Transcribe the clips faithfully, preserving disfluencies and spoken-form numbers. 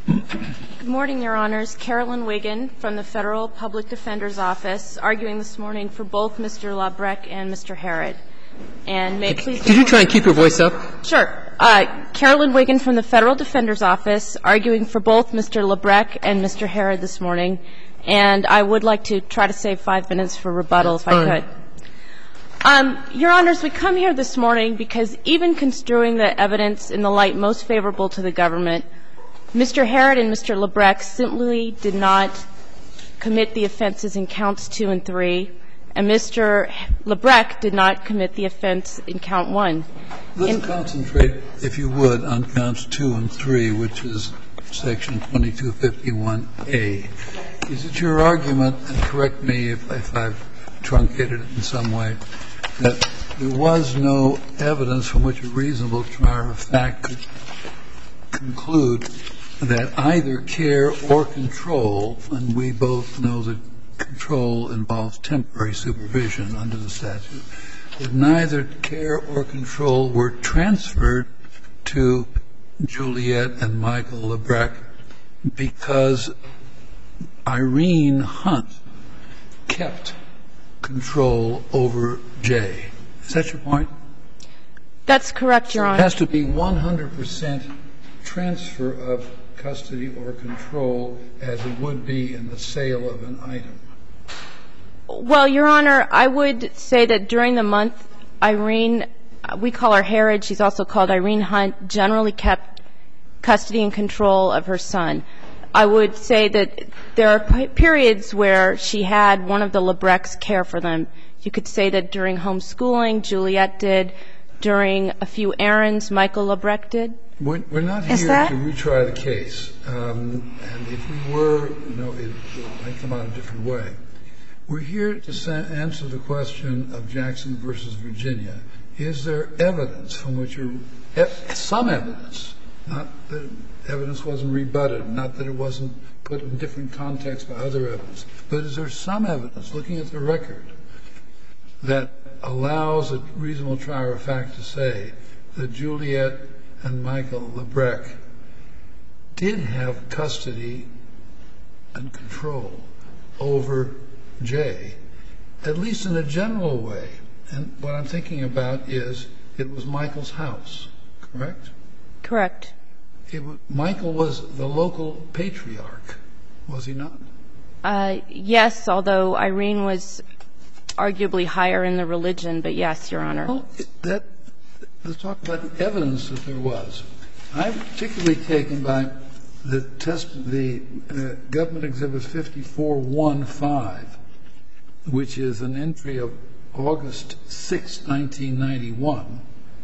Good morning, Your Honors. Carolyn Wiggin from the Federal Public Defender's Office, arguing this morning for both Mister Labrecque and Mister Herod. And may it please Could you try and keep your voice up? Sure. Uh, Carolyn Wiggin from the Federal Defender's Office, arguing for both Mister Labrecque and Mister Herod this morning. And I would like to try to save five minutes for rebuttal if I could. Um, Your Honors, we come here this morning because even construing the evidence in the light most favorable to the government, Mister Herod and Mister Labrecque simply did not commit the offenses in counts two and three, and Mister Labrecque did not commit the offense in count one. Let's in concentrate, if you would, on counts two and three, which is section twenty-two fifty-one A. Is it your argument, and correct me if, if I've truncated it in some way, that there was no evidence from which a reasonable trier of fact could conclude that either care or control, and we both know that control involves temporary supervision under the statute, that neither care or control were transferred to Juliet and Michael Labrecque because Irene Hunt kept control over Jay. Is that your point? That's correct, Your Honor. It has to be one hundred percent transfer of custody or control as it would be in the sale of an item. Well, Your Honor, I would say that during the month, Irene, we call her Herod, she's also called Irene Hunt, generally kept custody and control of her son. I would say that there are periods where she had one of the Labreques care for them. You could say that during homeschooling, Juliet did. During a few errands, Michael Labrecque did. We're, we're not here to retry the case. Um, and if we were, you know, it, it might come out a different way. We're here to sa- answer the question of Jackson versus Virginia. Is there evidence from which you're, some evidence, not that evidence wasn't rebutted, not that it wasn't put in different contexts by other evidence, but is there some evidence, looking at the record, that allows a reasonable trier of fact to say that Juliet and Michael Labrecque did have custody and control over Jay, at least in a general way? And what I'm thinking about is it was Michael's house, correct? Correct. It was, Michael was the local patriarch, was he not? Uh, yes, although Irene was arguably higher in the religion, but yes, Your Honor. Well, that, let's talk about the evidence that there was. I'm particularly taken by the test, the uh, Government Exhibit fifty-four fifteen, which is an entry of August sixth, nineteen ninety-one,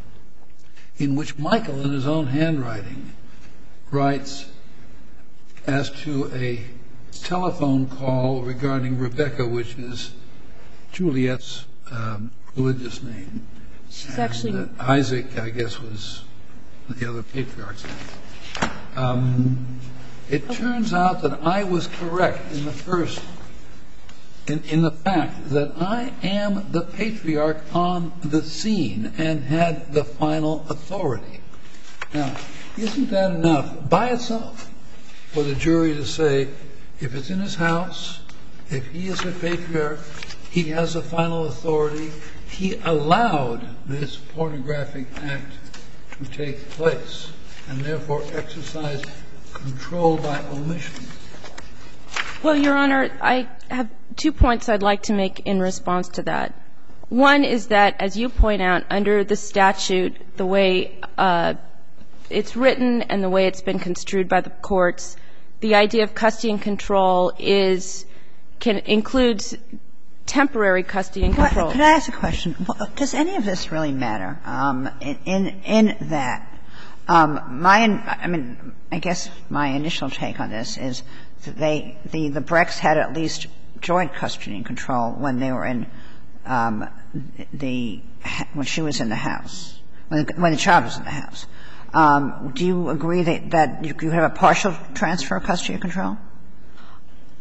in which Michael, in his own handwriting, writes as to a telephone call regarding Rebecca, which is Juliet's um, religious name. She's and, actually uh, Isaac, I guess, was the other patriarch's name. Um, it okay. turns out that I was correct in the first, in, in the fact that I am the patriarch on the scene and had the final authority. Now, isn't that enough by itself for the jury to say, if it's in his house, if he is a patriarch, he has the final authority, he allowed this pornographic act to take place and therefore exercise control by omission? Well, Your Honor, I have two points I'd like to make in response to that. One is that, as you point out, under the statute, the way uh, it's written and the way it's been construed by the courts, the idea of custody and control is can includes temporary custody and control. Well, could I ask a question? Does any of this really matter um, in, in in that? Um, my, I mean, I guess my initial take on this is that they, the the Brecks had at least joint custody and control when they were in um, the when she was in the house, when the, when the child was in the house. Um, do you agree that, that you have a partial transfer of custody and control?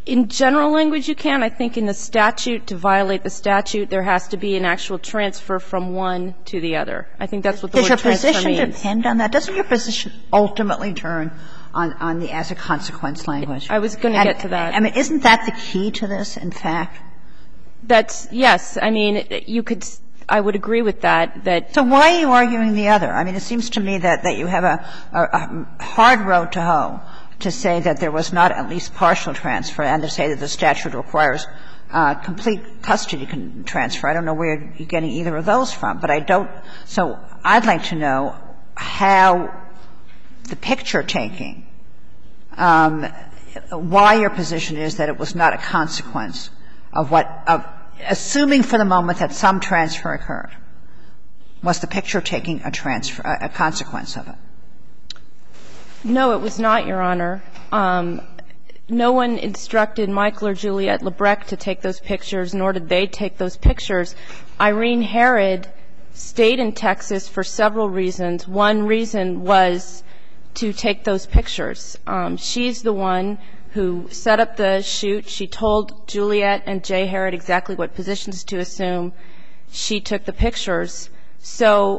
In general language, you can. I think in the statute, to violate the statute, there has to be an actual transfer from one to the other. I think that's what the word transfer means. Does your position depend on that? Doesn't your position ultimately turn on, on the as a consequence language? I was going to get to that. I mean, isn't that the key to this, in fact? That's, yes. I mean, you could, I would agree with that, that. So why are you arguing the other? I mean, it seems to me that, that you have a, a, a hard road to hoe to say that there was not at least partial transfer and to say that the statute requires uh, complete custody transfer. I don't know where you're getting either of those from, but I don't. So I'd like to know how the picture taking, um, why your position is that it was not a consequence of what, of assuming for the moment that some transfer occurred. Was the picture taking a transfer, a consequence of it? No, it was not, Your Honor. Um, no one instructed Michael or Juliette Labreck to take those pictures, nor did they take those pictures. Irene Herod stayed in Texas for several reasons. One reason was to take those pictures. Um, she's the one who set up the shoot. She told Juliette and Jay Herod exactly what positions to assume. She took the pictures. So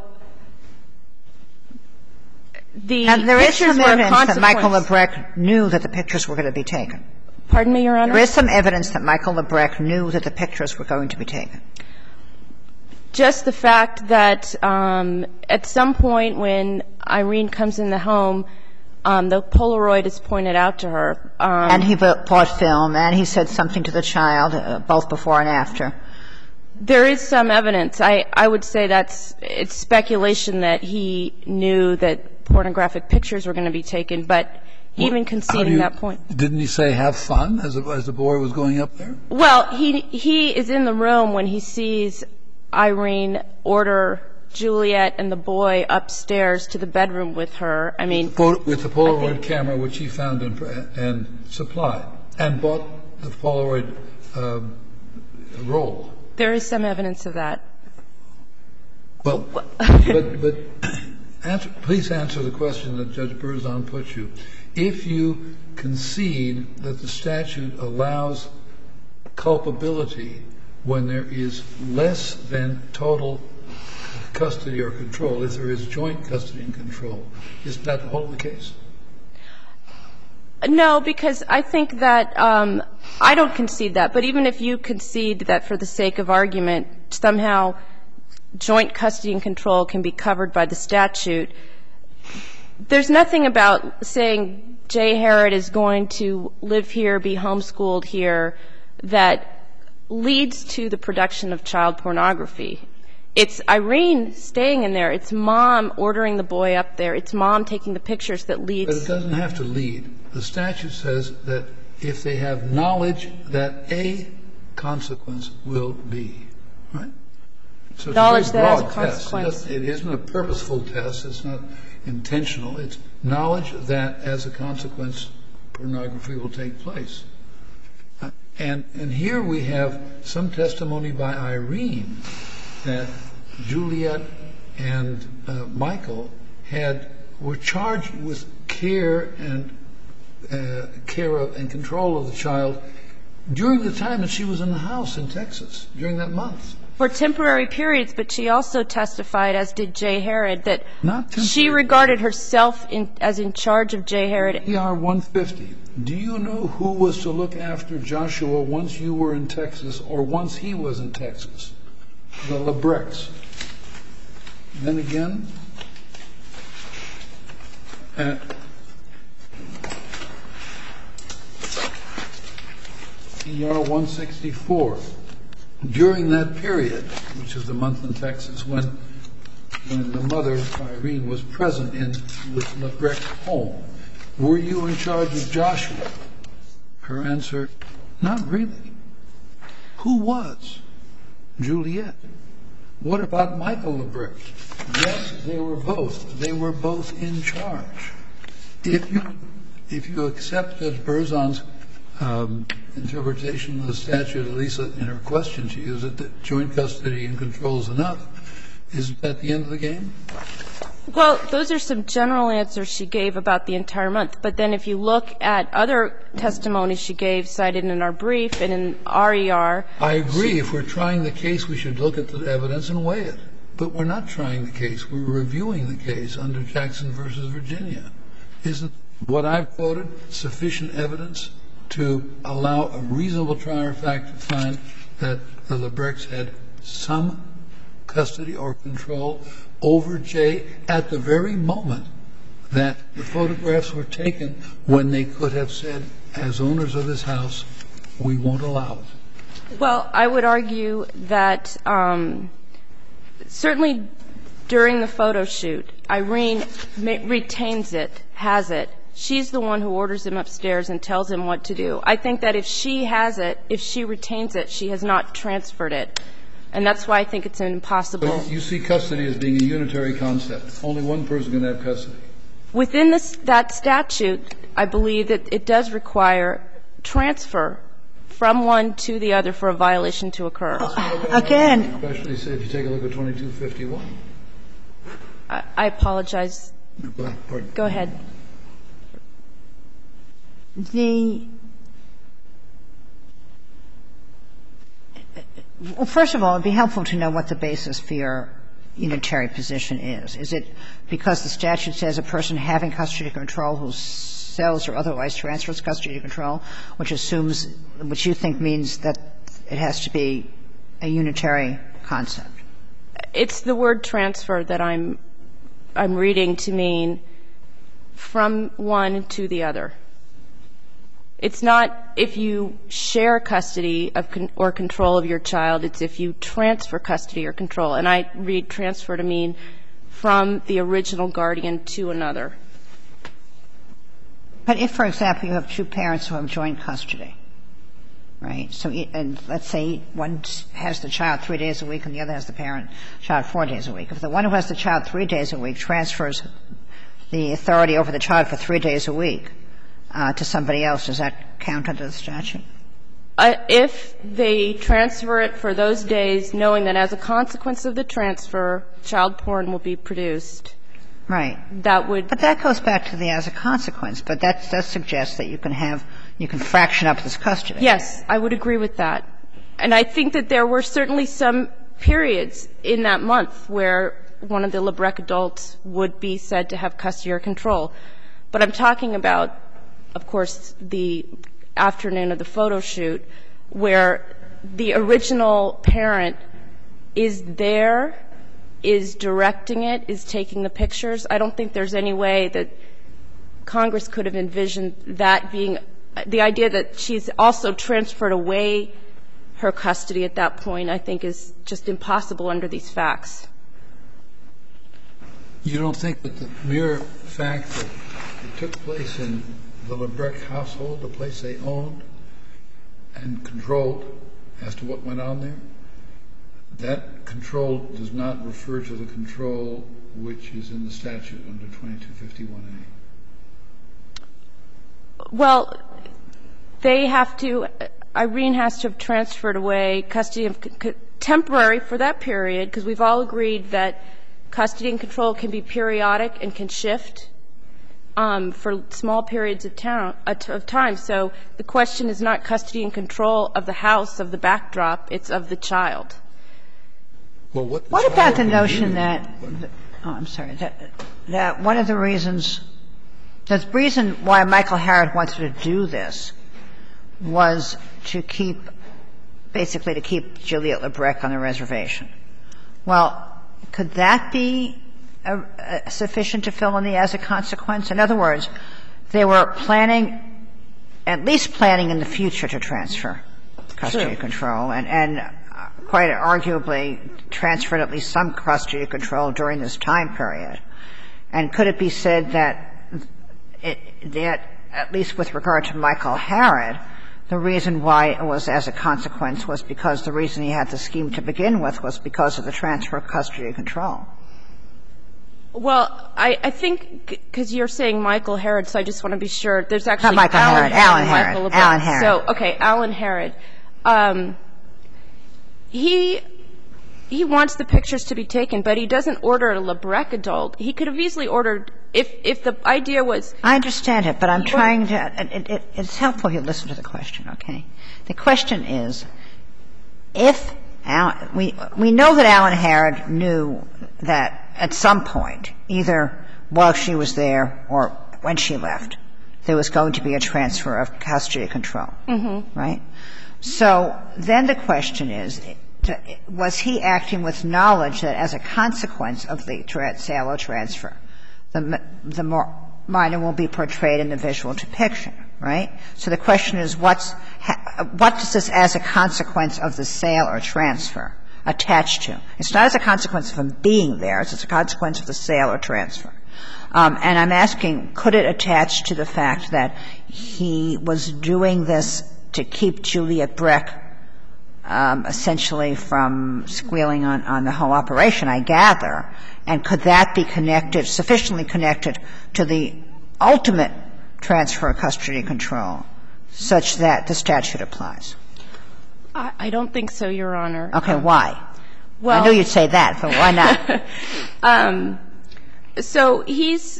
the and there is pictures some were a evidence that Michael consequence. Labreck knew that the pictures were going to be taken. Pardon me, Your Honor? There is some evidence that Michael Labreck knew that the pictures were going to be taken. Just the fact that um, at some point when Irene comes in the home, um, the Polaroid is pointed out to her. Um, and he bought film, and he said something to the child, uh, both before and after. There is some evidence. I, I would say that's it's speculation that he knew that pornographic pictures were going to be taken, but well, even conceding you, that point. Didn't he say have fun as, a, as the boy was going up there? Well, he he is in the room when he sees Irene order Juliette and the boy upstairs to the bedroom with her. I mean, with the Polaroid camera, which he found and, and supplied, and bought the Polaroid uh, roll. There is some evidence of that. Well, but, but answer, please answer the question that Judge Berzon put you. If you concede that the statute allows culpability when there is less than total custody or control, if there is joint custody and control, is that the whole of the case? No, because I think that um, I don't concede that. But even if you concede that for the sake of argument, somehow joint custody and control can be covered by the statute, there's nothing about saying Jay Herod is going to live here, be homeschooled here, that leads to the production of child pornography. It's Irene staying in there. It's mom ordering the boy up there. It's mom taking the pictures that leads. But it doesn't have to lead. The statute says that if they have knowledge that a consequence will be, right? So it's knowledge a very broad that has a consequence. test. It, it isn't a purposeful test. It's not intentional. It's knowledge that as a consequence pornography will take place. And, and here we have some testimony by Irene that Juliette and uh, Michael had were charged with care and uh, care of and control of the child during the time that she was in the house in Texas, during that month. For temporary periods, but she also testified, as did Jay Herod, that Not she regarded herself in, as in charge of Jay Herod. E R one fifty. Do you know who was to look after Joshua once you were in Texas or once he was in Texas? The Labrecks. Then again, uh, E R one sixty-four. During that period, which is the month in Texas, when when the mother, Irene, was present in with Labreck's home, were you in charge of Joshua? Her answer, not really. Who was? Juliette. What about Michael Labreck? Yes, they were both. They were both in charge. If you if you accept Judge Berzon's um, interpretation of the statute, at least in her question to you, is that the joint custody and control is enough, is that the end of the game? Well, those are some general answers she gave about the entire month. But then if you look at other testimonies she gave cited in our brief and in R E R. I agree. If we're trying the case, we should look at the evidence and weigh it. But we're not trying the case. We're reviewing the case under Jackson versus Virginia. Isn't what I've quoted sufficient evidence to allow a reasonable trier of fact to find that the Labrechts had some custody or control over Jay at the very moment that the photographs were taken, when they could have said, as owners of this house, we won't allow it? Well, I would argue that um, certainly during the photo shoot, Irene retains it, has it. She's the one who orders him upstairs and tells him what to do. I think that if she has it, if she retains it, she has not transferred it. And that's why I think it's impossible. But you see custody as being a unitary concept. Only one person can have custody. Within this, that statute, I believe that it does require transfer from one to the other for a violation to occur. Again. Especially, say, if you take a look at twenty-two fifty-one. I, I apologize. Pardon. Go ahead. The well, first of all, it would be helpful to know what the basis for your unitary position is. Is it because the statute says a person having custody control who sells or otherwise transfers custody control, which assumes, which you think means that it has to be a unitary concept? It's the word transfer that I'm I'm reading to mean from one to the other. It's not if you share custody of con- or control of your child. It's if you transfer custody or control. And I read transfer to mean from the original guardian to another. But if, for example, you have two parents who have joint custody, right? So, and let's say one has the child three days a week and the other has the parent child four days a week. If the one who has the child three days a week transfers the authority over the child for three days a week uh, to somebody else, does that count under the statute? Uh, if they transfer it for those days, knowing that as a consequence of the transfer, child porn will be produced. Right. That would. But that goes back to the as a consequence. But that does suggest that you can have, you can fraction up this custody. Yes, I would agree with that. And I think that there were certainly some periods in that month where one of the Labreck adults would be said to have custody or control. But I'm talking about, of course, the afternoon of the photo shoot where the original parent is there, is directing it, is taking the pictures. I don't think there's any way that Congress could have envisioned that being the idea that she's also transferred away her custody at that point, I think, is just impossible under these facts. You don't think that the mere fact that it took place in the Labreck household, the place they owned and controlled as to what went on there, that control does not refer to the control which is in the statute under twenty-two fifty-one A? Well, they have to – Irene has to have transferred away custody of – temporary for that period, because we've all agreed that custody and control can be periodic and can shift um, for small periods of, town, of time. So the question is not custody and control of the house, of the backdrop. It's of the child. Well, what, what about the notion that – oh, I'm sorry. That, that one of the reasons – the reason why Michael Harrod wanted to do this was to keep – basically to keep Juliet Labreck on the reservation. Well, could that be a, a sufficient to fill in the as a consequence? In other words, they were planning – at least planning in the future to transfer custody and control, and, and quite arguably transferred at least some custody and control during this time period. And could it be said that it, that at least with regard to Michael Harrod, the reason why it was as a consequence was because the reason he had the scheme to begin with was because of the transfer of custody and control? Well, I, I think because you're saying Michael Harrod, so I just want to be sure. There's actually Not Michael Alan Harrod, Alan Harrod. Harrod. Michael Alan Harrod. So, okay, Alan Harrod. Um, he he wants the pictures to be taken, but he doesn't order a Labreck adult. He could have easily ordered if if the idea was. I understand it, but I'm trying to it, it, it's helpful if you listen to the question, okay? The question is, if Al, we we know that Alan Harrod knew that at some point, either while she was there or when she left, there was going to be a transfer of custody control, mm-hmm. right? So then the question is, was he acting with knowledge that as a consequence of the sale or transfer, the, the more minor will be portrayed in the visual depiction, right? So the question is, what's, what does this as a consequence of the sale or transfer attach to? It's not as a consequence of him being there. It's as a consequence of the sale or transfer. Um, and I'm asking, could it attach to the fact that he was doing this to keep Juliet Breck um, essentially from squealing on, on the whole operation, I gather, and could that be connected, sufficiently connected to the ultimate transfer of custody control such that the statute applies? I, I don't think so, Your Honor. Okay. Um, why? Well, I knew you'd say that, but why not? um, so he's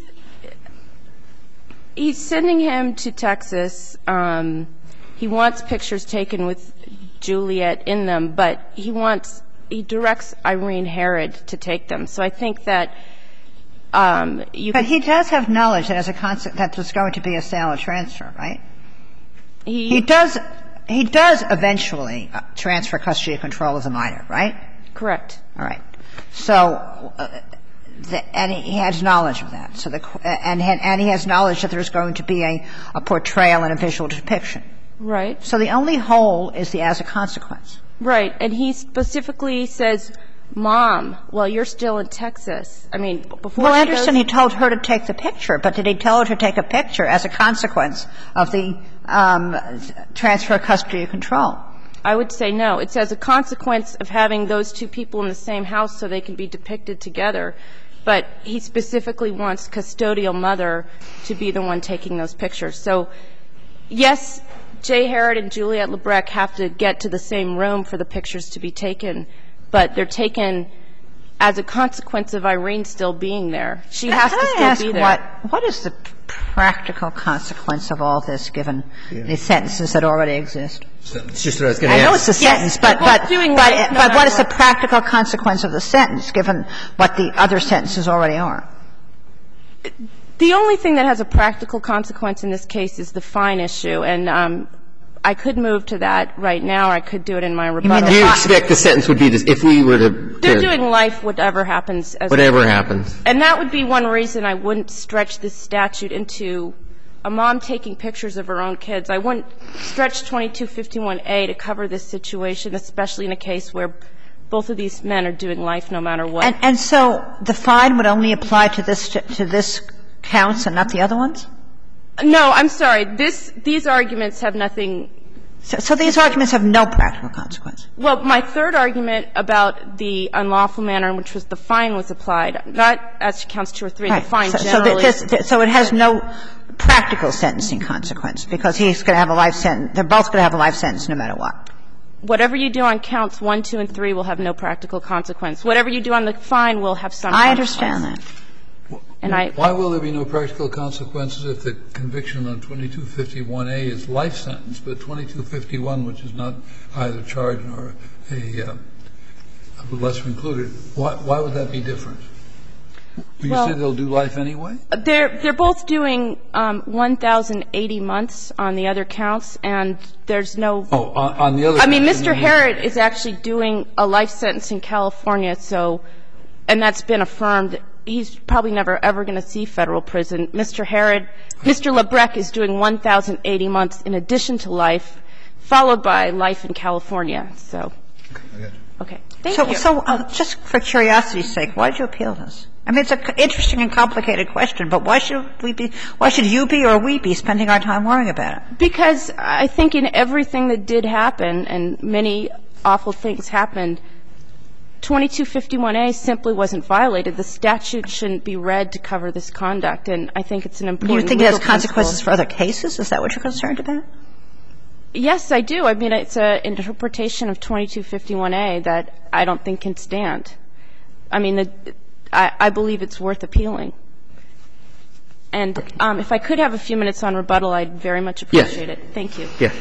he's sending him to Texas. Um, he wants pictures taken with Juliet in them, but he wants he directs Irene Harrod to take them. So I think that um, you. But he does have knowledge that as a concept that there's going to be a sale or transfer, right? He, he does. He does eventually transfer custody control as a minor, right? Correct. All right. So. Uh, The, and he has knowledge of that. So the, and, and he has knowledge that there's going to be a, a portrayal and a visual depiction. Right. So the only hole is the as a consequence. Right. And he specifically says, Mom, well, you're still in Texas. I mean, before Well, I she understand goes, he told her to take the picture, but did he tell her to take a picture as a consequence of the um, transfer of custody control? I would say no. It's as a consequence of having those two people in the same house so they can be depicted together. But he specifically wants custodial mother to be the one taking those pictures. So, yes, Jay Harrod and Juliet Labreck have to get to the same room for the pictures to be taken, but they're taken as a consequence of Irene still being there. She has Can to I still ask be there. What, what is the practical consequence of all this, given yeah. the sentences that already exist? It's just what I was going to ask. I know it's a Yes, sentence, but but but, right, no but what is what. the practical consequence of the sentence, given what the other sentences already are? The only thing that has a practical consequence in this case is the fine issue, and um, I could move to that right now, or I could do it in my rebuttal. Do you expect the sentence would be this, if we were to, to They're doing life whatever happens. As whatever well. happens. And that would be one reason I wouldn't stretch this statute into a mom taking pictures of her own kids. I wouldn't stretch twenty-two fifty-one A to cover this situation, especially in a case where both of these men are doing life no matter what. And, and so the fine would only apply to this to this counts and not the other ones? No, I'm sorry. This these arguments have nothing. So, so these arguments have no practical consequence. Well, my third argument about the unlawful manner in which was the fine was applied, not as to counts two or three, right. the fine so, generally. So, this, so it has no practical sentencing consequence because he's going to have a life sentence. They're both going to have a life sentence no matter what. Whatever you do on counts one, two, and three will have no practical consequence. Whatever you do on the fine will have some I consequence. understand that. And I, Why will there be no practical consequences if the conviction on twenty-two fifty-one A is life sentence, but twenty-two fifty-one, which is not either charge nor a, uh, a lesser included, why, why would that be different? You well, say they'll do life anyway? They're they're both doing um, one thousand eighty months on the other counts, and there's no. Oh, on, on the other. I mean, Mister Harrod is actually doing a life sentence in California, so, and that's been affirmed. He's probably never ever going to see federal prison. Mister Harrod, Mister Labreck is doing one thousand eighty months in addition to life, followed by life in California. So. Okay. Okay. Thank so, you. So, uh, just for curiosity's sake, why did you appeal this? I mean, it's an interesting and complicated question, but why should we be, why should you be or we be spending our time worrying about it? Because I think in everything that did happen, and many awful things happened, twenty-two fifty-one A simply wasn't violated. The statute shouldn't be read to cover this conduct, and I think it's an important Do you think it has legal consequences principle. for other cases? Is that what you're concerned about? Yes, I do. I mean, it's an interpretation of twenty-two fifty-one A that I don't think can stand. I mean, the, I, I believe it's worth appealing. And um, if I could have a few minutes on rebuttal, I'd very much appreciate yes. it. Thank you. Yeah.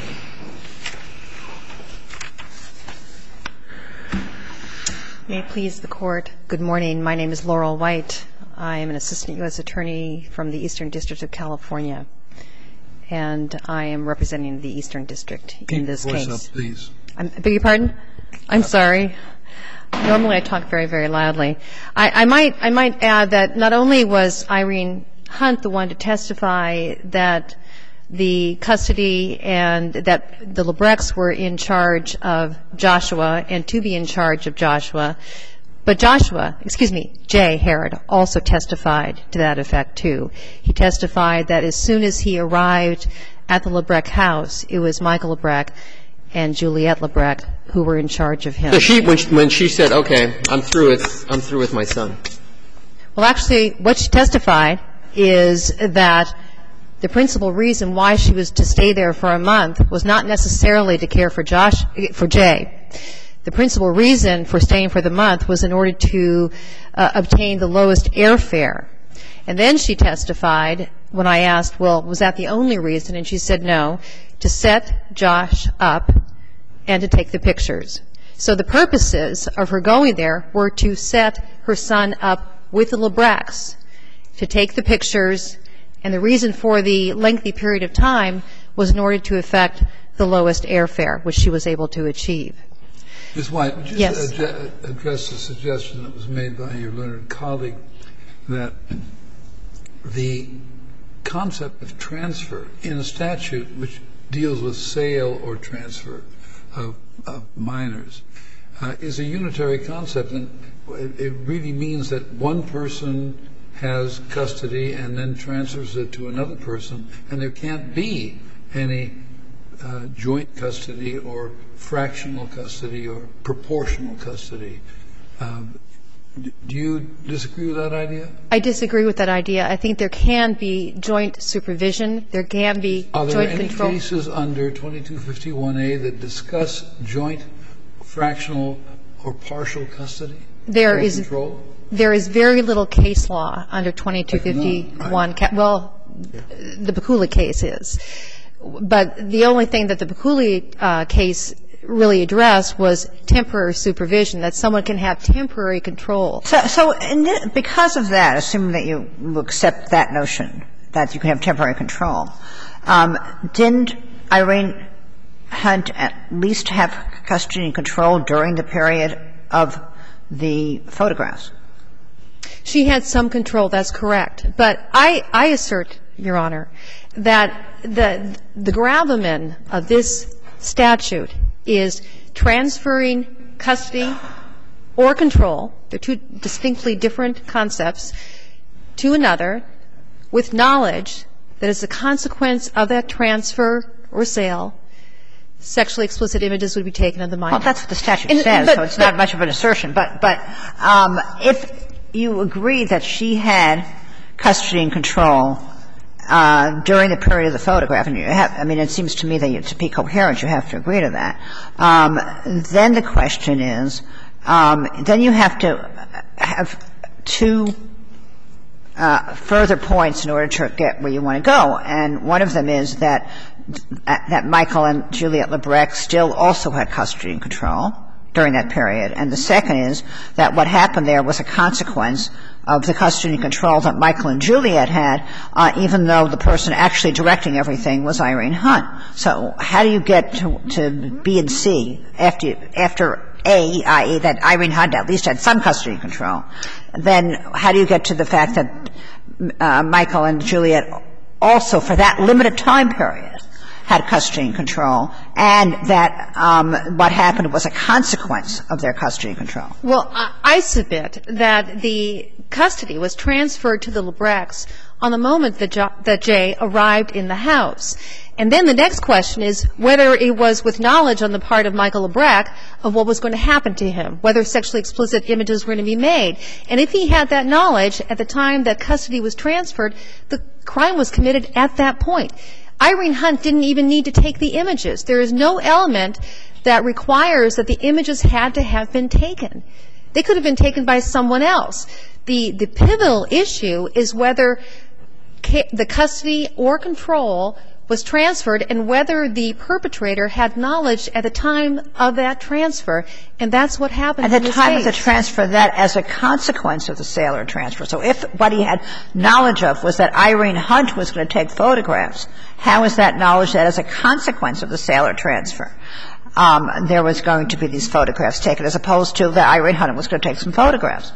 May it please the Court. Good morning. My name is Laurel White. I am an assistant U S attorney from the Eastern District of California, and I am representing the Eastern District in this case. Keep your voice up, please. I'm, I beg your pardon? I'm sorry. Normally I talk very, very loudly. I, I might I might add that not only was Irene Hunt the one to testify that the custody and that the Labrechts were in charge of Joshua and to be in charge of Joshua, but Joshua, excuse me, Jay Herod also testified to that effect too. He testified that as soon as he arrived at the Labrecht house, it was Michael Labrecht and Juliette Labrecht who were in charge of him. So she, when she, when she said, "Okay, I'm through with, I'm through with my son." Well, actually, what she testified is that the principal reason why she was to stay there for a month was not necessarily to care for Josh, for Jay. The principal reason for staying for the month was in order to uh, obtain the lowest airfare. And then she testified when I asked, well, was that the only reason? And she said no, to set Josh up and to take the pictures. So the purposes of her going there were to set her son up with the Labrechts, to take the pictures, and the reason for the lengthy period of time was in order to effect the lowest airfare, which she was able to achieve. Miz White, would you Yes. ad- address the suggestion that was made by your learned colleague that the concept of transfer in a statute which deals with sale or transfer of, of minors uh, is a unitary concept, and it, it really means that one person has custody and then transfers it to another person, and there can't be any uh, joint custody or fractional custody or proportional custody. Um, do you disagree with that idea? I disagree with that idea. I think there can be joint supervision. There can be Are there joint any control. cases under twenty-two fifty-one A that discuss joint, fractional, or partial custody? There or is control? There is very little case law under twenty-two fifty-one. Right. Well, the Bakula case is. But the only thing that the Bakula uh, case really addressed was temporary supervision, that someone can have temporary control. So, so in this, because of that, assuming that you accept that notion, that you can have temporary control, um, didn't Irene Hunt at least have custody and control during the period of the photographs? She had some control, that's correct. But I, I assert, Your Honor, that the, the gravamen of this statute is transferring custody or control, they're two distinctly different concepts, to another with knowledge that as a consequence of that transfer or sale, sexually explicit images would be taken of the minor. Well, that's what the statute And, says, but, so it's but, not much of an assertion. But, but um, if you agree that she had custody and control uh, during the period of the photograph, and you have, I mean, it seems to me that you, to be coherent, you have to agree to that, um, then the question is, um, then you have to have two uh, further points in order to get where you want to go. And one of them is that that Michael and Juliette Labrecht still also had custody and control during that period. And the second is that what happened there was a consequence of the custody and control that Michael and Juliette had, uh, even though the person actually directing everything was Irene Hunt. So how do you get to, to B and C after, after A, that is that Irene Hunt at least had some custody and control? Then how do you get to the fact that uh, Michael and Juliette also, for that limited time period, had custody and control, and that um, what happened was a consequence of their custody and control? Well, I submit that the custody was transferred to the Labrechts on the moment that, jo- that Jay arrived in the house. And then the next question is whether it was with knowledge on the part of Michael Labrecht of what was going to happen to him, whether sexually explicit images were going to be made. And if he had that knowledge at the time that custody was transferred, the crime was committed at that point. Irene Hunt didn't even need to take the images. There is no element that requires that the images had to have been taken. They could have been taken by someone else. The, the pivotal issue is whether ca- the custody or control was transferred and whether the perpetrator had knowledge at the time of that transfer, and that's what happened in this case. At the time of the transfer, that as a consequence of the sale or transfer. So if what he had knowledge of was that Irene Hunt was going to take photographs, how is that knowledge that as a consequence of the sale or transfer, um, there was going to be these photographs taken, as opposed to that Irene Hunt was going to take some photographs?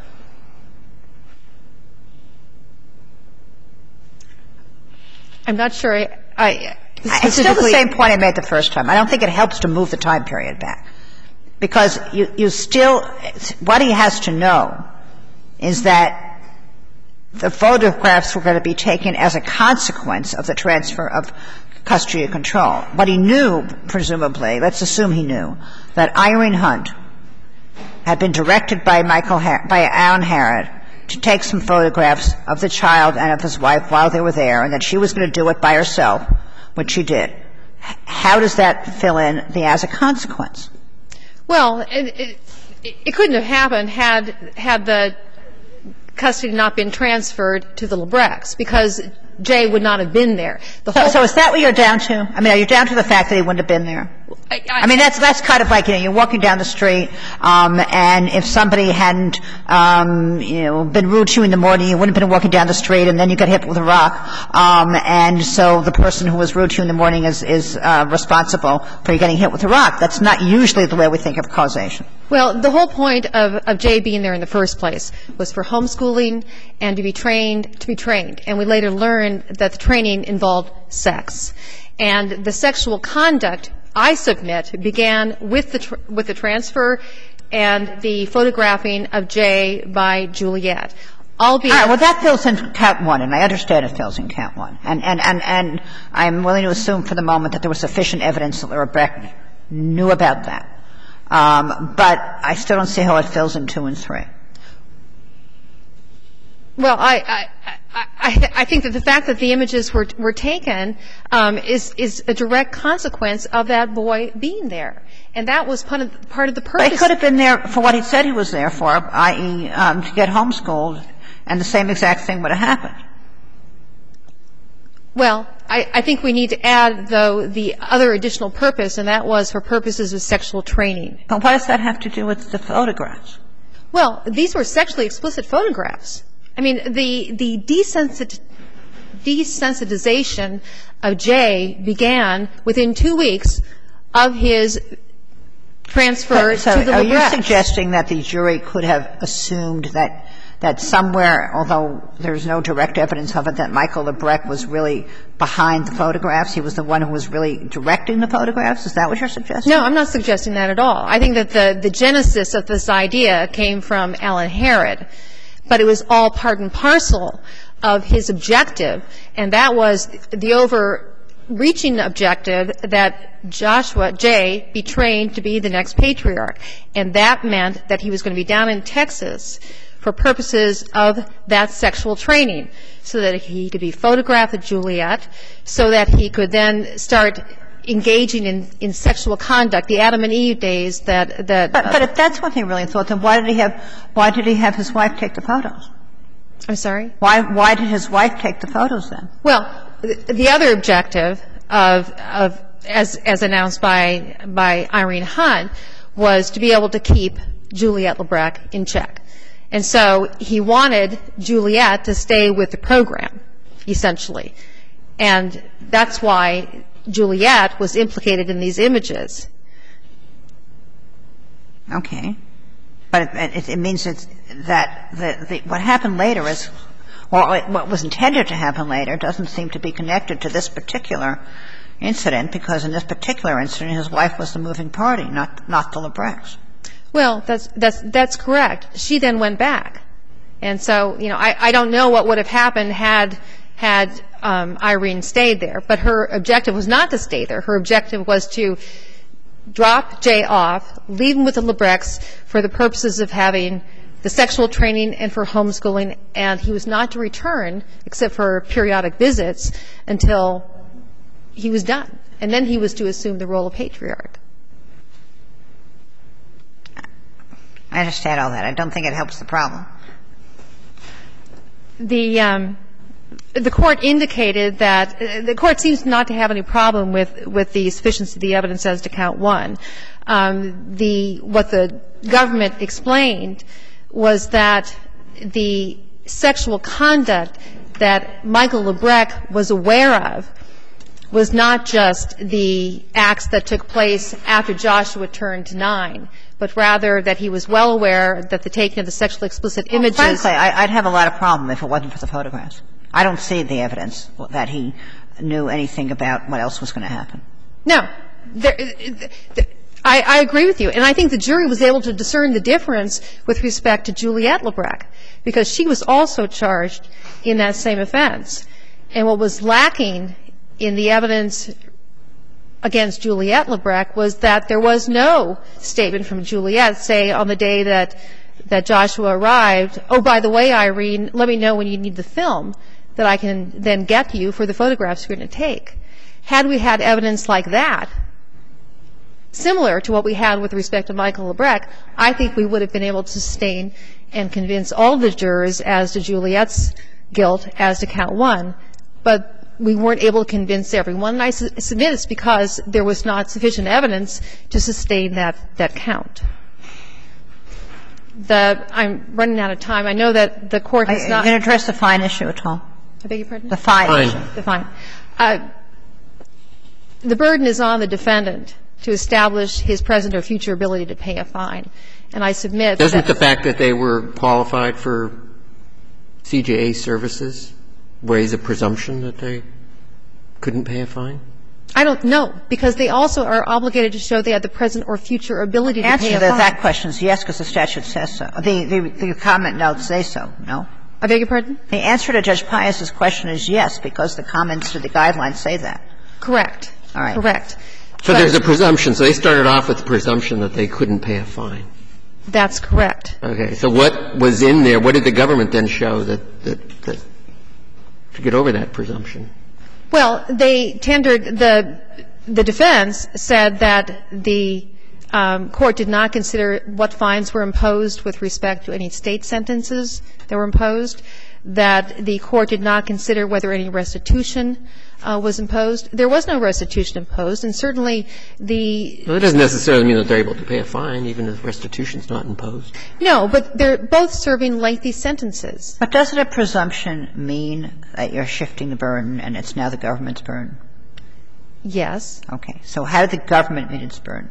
I'm not sure I, I It's still the same point I made the first time. I don't think it helps to move the time period back. Because you, you still – what he has to know is that the photographs were going to be taken as a consequence of the transfer of custody and control. What he knew, presumably, let's assume he knew, that Irene Hunt had been directed by Michael Har- by Alan Harrod to take some photographs of the child and of his wife while they were there, and that she was going to do it by herself, which she did. How does that fill in the as a consequence? Well, it, it, it couldn't have happened had had the custody not been transferred to the Lebrechts, because Jay would not have been there. The whole so, so is that what you're down to? I mean, are you down to the fact that he wouldn't have been there? I, I, I mean, that's that's kind of like, you know, you're walking down the street, um, and if somebody hadn't, um, you know, been rude to you in the morning, you wouldn't have been walking down the street, and then you got hit with a rock. Um, and so the person who was rude to you in the morning is, is uh, responsible for you getting hit with a rock. That's not usually the way we think of causation. Well, the whole point of, of Jay being there in the first place was for homeschooling and to be trained, to be trained. And we later learned that the training involved sex. And the sexual conduct, I submit, began with the, tr- with the transfer and the photographing of Jay by Juliet. Albeit All right, well, that fills in count one, and I understand it fills in count one. And, and, and, and I'm willing to assume for the moment that there was sufficient evidence that Rebecca knew about that. Um, but I still don't see how it fills in two and three. Well, I, I, I, I think that the fact that the images were, were taken um, is, is a direct consequence of that boy being there. And that was part of, part of the purpose. But he could have been there for what he said he was there for, that is, um, to get homeschooled, and the same exact thing would have happened. Well, I, I think we need to add, though, the other additional purpose, and that was for purposes of sexual training. But what does that have to do with the photographs? Well, these were sexually explicit photographs. I mean, the, the desensit- desensitization of Jay began within two weeks of his transfer so, to the are Lebrechts. you suggesting that the jury could have assumed that that somewhere, although there's no direct evidence of it, that Michael Lebrecht was really behind the photographs? He was the one who was really directing the photographs? Is that what you're suggesting? No, I'm not suggesting that at all. I think that the, the genesis of this idea came from Alan Harrod, but it was all part and parcel of his objective, and that was the overreaching objective that Joshua Jay be trained to be the next patriarch. And that meant that he was going to be down in Texas for purposes of that sexual training, so that he could be photographed at Juliet, so that he could then start engaging in, in sexual conduct, the Adam and Eve days that that. But, but if that's what he really thought, then why did he have why did he have his wife take the photos? I'm sorry? Why why did his wife take the photos then? Well, the, the other objective of of as as announced by by Irene Hunt was to be able to keep Juliet Lebrecht in check. And so he wanted Juliet to stay with the program, essentially. And that's why Juliet was implicated in these images. Okay. But it, it means it's that the, the, what happened later is, or what was intended to happen later doesn't seem to be connected to this particular incident, because in this particular incident his wife was the moving party, not not the Lebrechts. Well, that's that's that's correct. She then went back, and so you know I, I don't know what would have happened had had um, Irene stayed there. But her objective was not to stay there. Her objective was to drop Jay off, leave him with the Lebrechts for the purposes of having the sexual training and for homeschooling, and he was not to return except for periodic visits until he was done. And then he was to assume the role of patriarch. I understand all that. I don't think it helps the problem. The um, the Court indicated that the Court seems not to have any problem with, with the sufficiency of the evidence as to count one. Um, the what the government explained was that the sexual conduct that Michael Labreck was aware of was not just the acts that took place after Joshua turned nine, but rather that he was well aware that the taking of the sexually explicit images. Well, frankly, I, I'd have a lot of problem if it wasn't for the photographs. I don't see the evidence that he knew anything about what else was going to happen. No. There, there, I, I agree with you. And I think the jury was able to discern the difference with respect to Juliette Labreck, because she was also charged in that same offense. And what was lacking in the evidence against Juliette Labreck was that there was no statement from Juliette, say, on the day that, that Joshua arrived, oh, by the way, Irene, let me know when you need the film that I can then get you for the photographs you're going to take. Had we had evidence like that, similar to what we had with respect to Michael Labreck, I think we would have been able to sustain and convince all the jurors as to Juliette's guilt as to count one. But we weren't able to convince everyone. And I submit it's because there was not sufficient evidence to sustain that, that count. The, I'm running out of time. I know that the Court has not. Are you going to address the fine issue at all? I beg your pardon? The fine, fine. issue. The fine. Uh, the burden is on the defendant to establish his present or future ability to pay a fine. And I submit Doesn't that the fact that they were qualified for C J A services raise a presumption that they couldn't pay a fine? I don't know, because they also are obligated to show they had the present or future ability to answer pay a to fine. that question is yes, because the statute says so. The, the, the comment notes say so, no? I beg your pardon? The answer to Judge Pius's question is yes, because the comments to the guidelines say that. Correct. All right. Correct. So But there's a presumption. So they started off with the presumption that they couldn't pay a fine. That's correct. Okay. So what was in there? What did the government then show that, that, that to get over that presumption? Well, they tendered the the defense said that the um, court did not consider what fines were imposed with respect to any state sentences that were imposed, that the court did not consider whether any restitution uh, was imposed. There was no restitution imposed, and certainly the Well, it doesn't necessarily mean that they're able to pay a fine, even if restitution is not imposed. No, but they're both serving lengthy sentences. But doesn't a presumption mean that you're shifting the burden and it's now the government's burden? Yes. Okay. So how did the government meet its burden?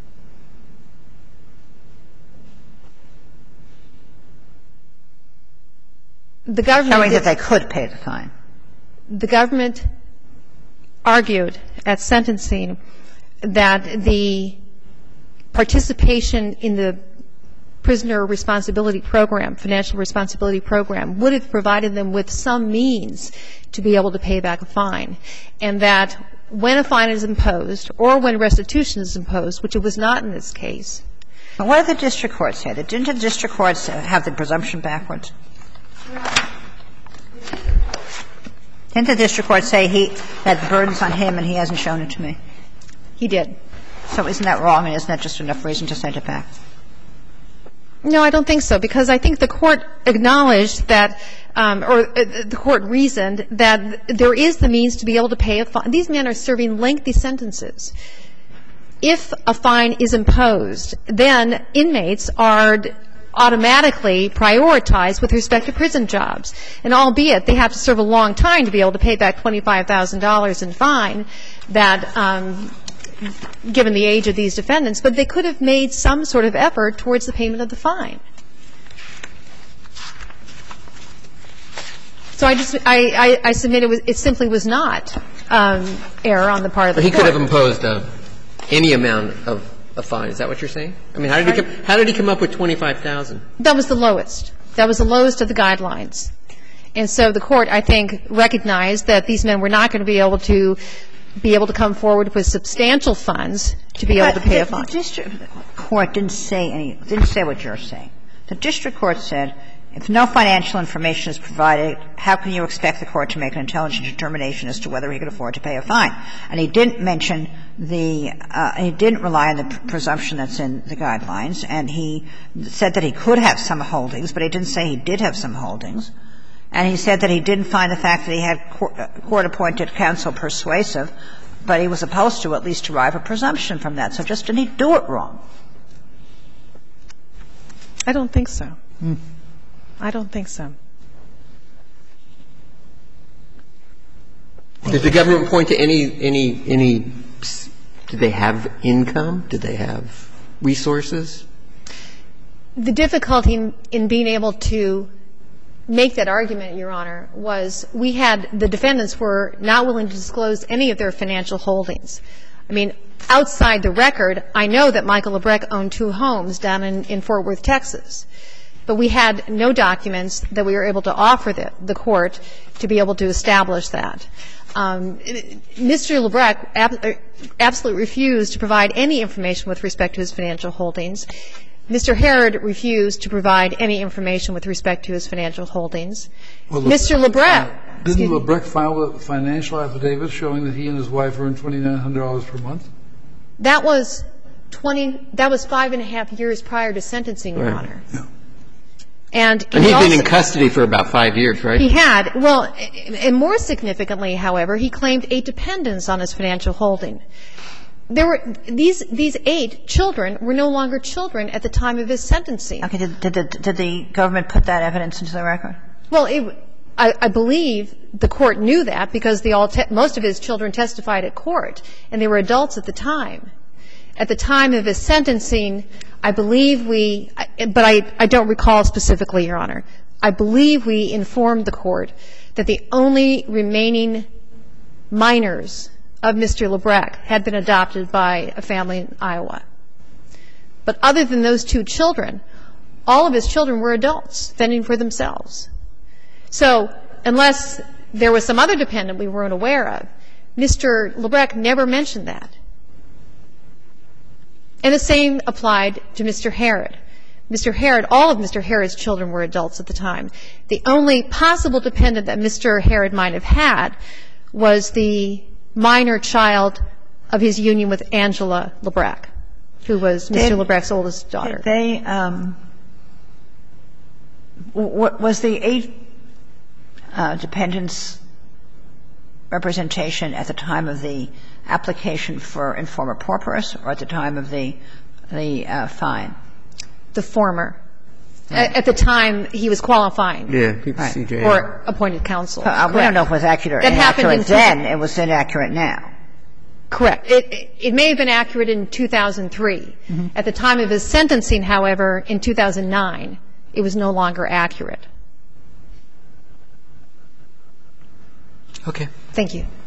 The government Showing did, that they could pay the fine. The government argued at sentencing that the participation in the prisoner responsibility program, financial responsibility program, would have provided them with some means to be able to pay back a fine, and that when a fine is imposed or when restitution is imposed, which it was not in this case. But what did the district court say? Didn't the district court have the presumption backwards? Didn't the district court say he that the burden's on him and he hasn't shown it to me? He did. So isn't that wrong, and isn't that just enough reason to send it back? No, I don't think so, because I think the Court acknowledged that, um, or uh, the Court reasoned that there is the means to be able to pay a fine. These men are serving lengthy sentences. If a fine is imposed, then inmates are automatically prioritized with respect to prison jobs. And albeit they have to serve a long time to be able to pay back twenty-five thousand dollars in fine, that um, given the age of these defendants, but they could have made some sort of effort towards the payment of the fine. So I just I, I, I submit it, was, it simply was not um, error on the part of the But he Court. could have imposed uh, any amount of a fine. Is that what you're saying? I mean, how did he come, how did he come up with twenty-five thousand dollars? That was the lowest. That was the lowest of the guidelines. And so the Court, I think, recognized that these men were not going to be able to be able to come forward with substantial funds to be able to pay a fine. The district court didn't say any – didn't say what you're saying. The district court said if no financial information is provided, how can you expect the court to make an intelligent determination as to whether he could afford to pay a fine? And he didn't mention the uh, – he didn't rely on the presumption that's in the guidelines, and he said that he could have some holdings, but he didn't say he did have some holdings. And he said that he didn't find the fact that he had court-appointed counsel persuasive, but he was supposed to at least derive a presumption from that. So just didn't he do it wrong? I don't think so. Mm. I don't think so. Did the government point to any, any, any, did they have income? Did they have resources? The difficulty in, in being able to make that argument, Your Honor, was we had, the defendants were not willing to disclose any of their financial holdings. I mean, outside the record, I know that Michael Labreck owned two homes down in, in Fort Worth, Texas. But we had no documents that we were able to offer the, the court to be able to establish that. Um, Mister Labreck ab- absolutely refused to provide any information with respect to his financial holdings. Mister Herod refused to provide any information with respect to his financial holdings. Well, Mister Labreck. Uh, didn't Labreck file a financial affidavit showing that he and his wife earned twenty-nine hundred dollars per month? That was twenty. That was five and a half years prior to sentencing, Your Right. Honor. Yeah. And, And he'd also, been in custody for about five years, right? He had. Well, and more significantly, however, he claimed eight dependents on his financial holding. There were these these eight children were no longer children at the time of his sentencing. Okay. Did, did, the, did the government put that evidence into the record? Well, it, I, I believe the court knew that because they all te- most of his children testified at court, and they were adults at the time. At the time of his sentencing, I believe we, but I, I don't recall specifically, Your Honor. I believe we informed the court that the only remaining minors of Mister Labreck had been adopted by a family in Iowa. But other than those two children, all of his children were adults, fending for themselves. So unless there was some other dependent we weren't aware of, Mister Labreck never mentioned that. And the same applied to Mister Herod. Mister Herod, all of Mister Herod's children were adults at the time. The only possible dependent that Mister Herod might have had was the minor child of his union with Angela Labreck, who was Mister Labreck's oldest daughter. Did they um, w- was the eight uh, dependents representation at the time of the application for informa pauperis or at the time of the the uh, fine? The former. At, at the time he was qualifying. Yeah, people Right. C J. Or appointed counsel. Uh, we don't know if it was accurate or That happened inaccurate in then. It was inaccurate now. Correct. It, it, it may have been accurate in two thousand three. Mm-hmm. At the time of his sentencing, however, in two thousand nine, it was no longer accurate. Okay. Thank you.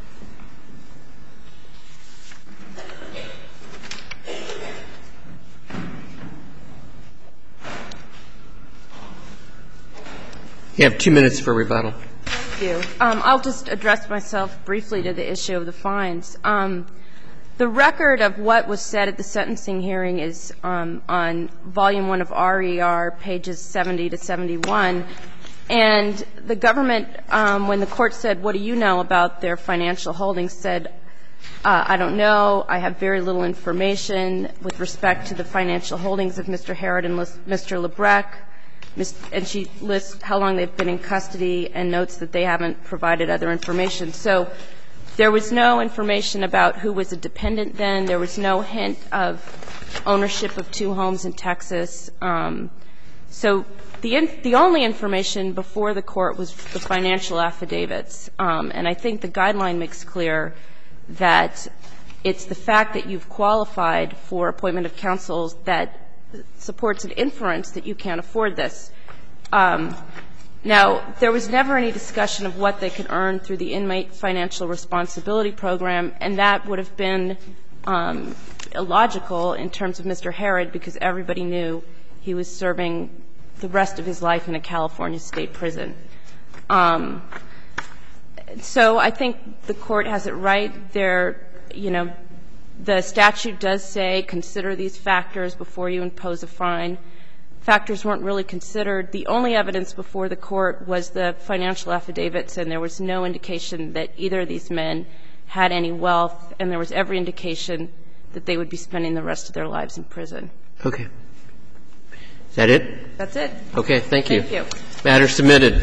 You have two minutes for rebuttal. Thank you. Um, I'll just address myself briefly to the issue of the fines. Um, the record of what was said at the sentencing hearing is um, on volume one of R E R, pages seventy to seventy-one. And the government, um, when the court said, what do you know about their financial holdings, said, uh, I don't know. I have very little information with respect to the financial holdings of Mister Herod and Mister Labreck. And she lists how long they've been in custody and notes that they haven't provided other information. So there was no information about who was a dependent then. There was no hint of ownership of two homes in Texas. Um, so the in, the only information before the court was the financial affidavits. Um, and I think the guideline makes clear that it's the fact that you've qualified for appointment of counsels that supports an inference that you can't afford this. Um, now, there was never any discussion of what they could earn through the Inmate Financial Responsibility Program, and that would have been um, illogical in terms of Mister Herod because everybody knew he was serving the rest of his life in a California state prison. Um, so I think the court has it right. There, you know, the statute does say consider these factors before you impose a fine. factors weren't really considered. The only evidence before the court was the financial affidavits, and there was no indication that either of these men had any wealth, and there was every indication that they would be spending the rest of their lives in prison. Okay. Is that it? That's it. Okay. Thank you. Thank you. Matter submitted.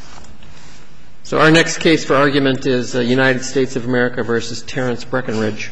So our next case for argument is uh, United States of America versus Terrence Breckenridge.